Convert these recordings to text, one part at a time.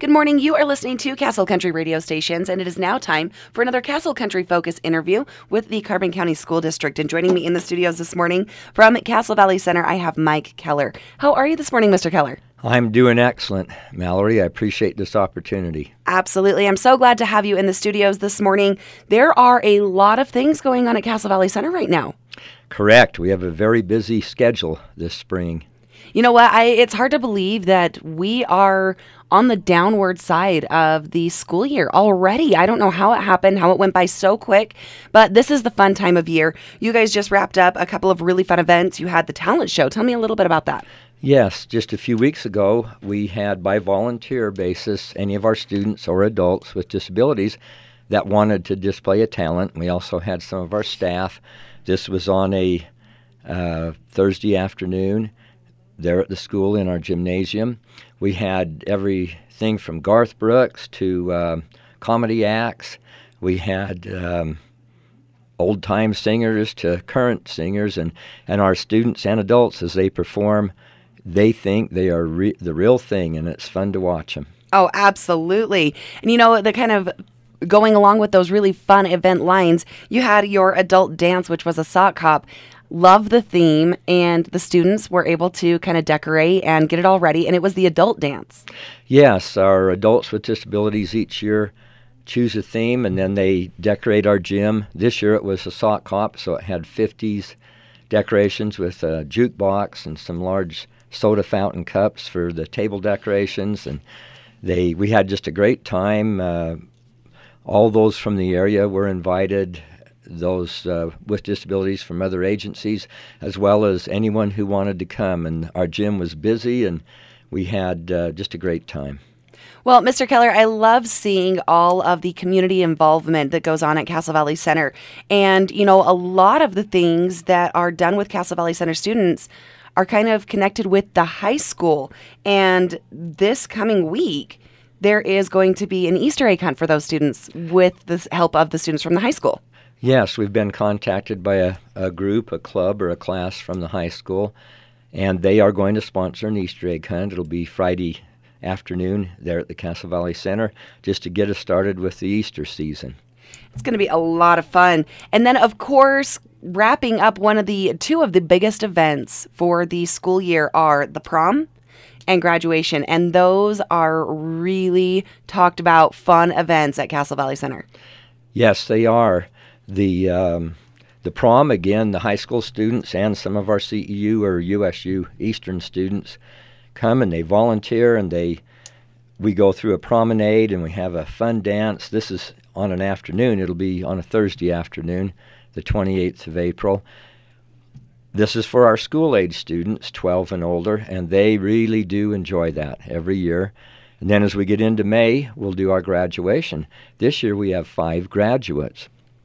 Good morning. You are listening to Castle Country Radio Stations, and it is now time for another Castle Country Focus interview with the Carbon County School District. And joining me in the studios this morning from Castle Valley Center, I have Mike Keller. How are you this morning, Mr. Keller? I'm doing excellent, Mallory. I appreciate this opportunity. Absolutely. I'm so glad to have you in the studios this morning. There are a lot of things going on at Castle Valley Center right now. Correct. We have a very busy schedule this spring. You know what? It's hard to believe that we are on the downward side of the school year already. I don't know how it happened, how it went by so quick, but this is the fun time of year. You guys just wrapped up a couple of really fun events. You had the talent show. Tell me a little bit about that. Yes, just a few weeks ago, we had by volunteer basis any of our students or adults with disabilities that wanted to display a talent. We also had some of our staff. This was on a Thursday afternoon there at the school in our gymnasium. We had everything from Garth Brooks to comedy acts. We had old-time singers to current singers, and our students and adults, as they perform, they think they are the real thing, and it's fun to watch them. Oh, absolutely. And you know, the kind of going along with those really fun event lines, you had your adult dance, which was a sock hop. Love the theme, and the students were able to kind of decorate and get it all ready, and it was the adult dance. Yes, our adults with disabilities each year choose a theme, and then they decorate our gym. This year it was a sock hop, so it had 50s decorations with a jukebox and some large soda fountain cups for the table decorations, and we had just a great time. All those from the area were invited, those with disabilities from other agencies, as well as anyone who wanted to come. And our gym was busy, and we had just a great time. Well, Mr. Keller, I love seeing all of the community involvement that goes on at Castle Valley Center. And, you know, a lot of the things that are done with Castle Valley Center students are kind of connected with the high school. And this coming week, there is going to be an Easter egg hunt for those students with the help of the students from the high school. Yes, we've been contacted by a group, a club, or a class from the high school, and they are going to sponsor an Easter egg hunt. It'll be Friday afternoon there at the Castle Valley Center, just to get us started with the Easter season. It's going to be a lot of fun. And then, of course, wrapping up two of the biggest events for the school year are the prom and graduation, and those are really talked about fun events at Castle Valley Center. Yes, they are. The prom, again, the high school students and some of our CEU or USU Eastern students come and they volunteer, and we go through a promenade and we have a fun dance. This is on an afternoon. It'll be on a Thursday afternoon, the 28th of April. This is for our school-age students, 12 and older, and they really do enjoy that every year. And then as we get into May, we'll do our graduation. This year we have 5 graduates.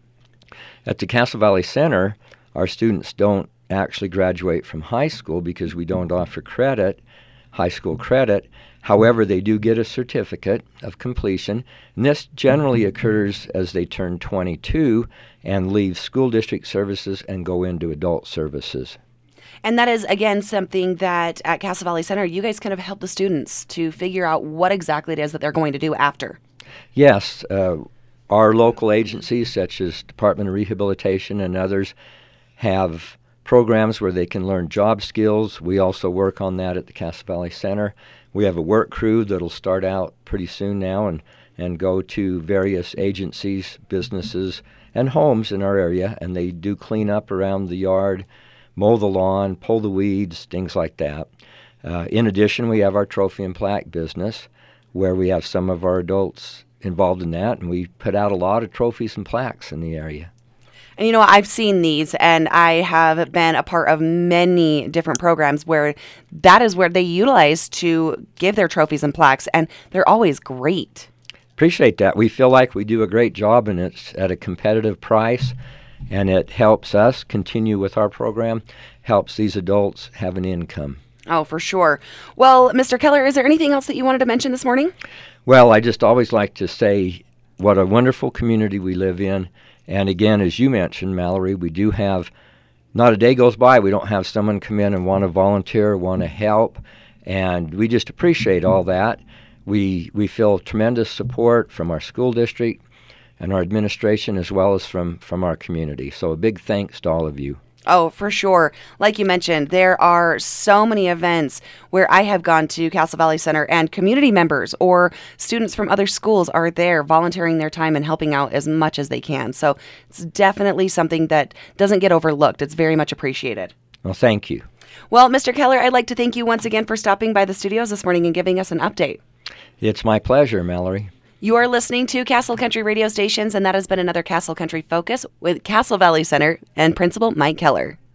At the Castle Valley Center, our students don't actually graduate from high school because we don't offer high school credit. However, they do get a certificate of completion, and this generally occurs as they turn 22 and leave school district services and go into adult services. And that is, again, something that at Castle Valley Center, you guys kind of help the students to figure out what exactly it is that they're going to do after. Yes. Our local agencies, such as Department of Rehabilitation and others, have programs where they can learn job skills. We also work on that at the Castle Valley Center. We have a work crew that'll start out pretty soon now and go to various agencies, businesses, and homes in our area, and they do clean up around the yard, mow the lawn, pull the weeds, things like that. In addition, we have our trophy and plaque business, where we have some of our adults involved in that, and we put out a lot of trophies and plaques in the area. And you know, I've seen these, and I have been a part of many different programs where that is where they utilize to give their trophies and plaques, and they're always great. Appreciate that. We feel like we do a great job, and it's at a competitive price, and it helps us continue with our program, helps these adults have an income. Oh, for sure. Well, Mr. Keller, is there anything else that you wanted to mention this morning? Well, I just always like to say what a wonderful community we live in. And again, as you mentioned, Mallory, we do have, not a day goes by we don't have someone come in and want to volunteer, want to help, and we just appreciate all that. We feel tremendous support from our school district and our administration, as well as from our community. So a big thanks to all of you. Oh, for sure. Like you mentioned, there are so many events where I have gone to Castle Valley Center and community members or students from other schools are there volunteering their time and helping out as much as they can. So it's definitely something that doesn't get overlooked. It's very much appreciated. Well, thank you. Well, Mr. Keller, I'd like to thank you once again for stopping by the studios this morning and giving us an update. It's my pleasure, Mallory. You are listening to Castle Country Radio Stations, and that has been another Castle Country Focus with Castle Valley Center and Principal Mike Keller.